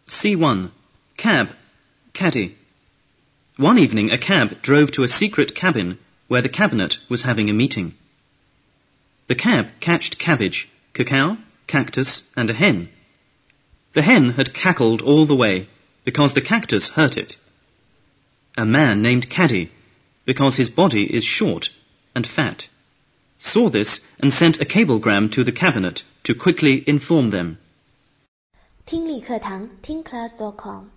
C1. Cab, caddy. One evening a cab drove to a secret cabin where the cabinet was having a meeting. The cab catched cabbage, cacao, cactus and a hen. The hen had cackled all the way because the cactus hurt it. A man named Caddy, because his body is short and fat, saw this and sent a cablegram to the cabinet to quickly inform them. 听力课堂听class.com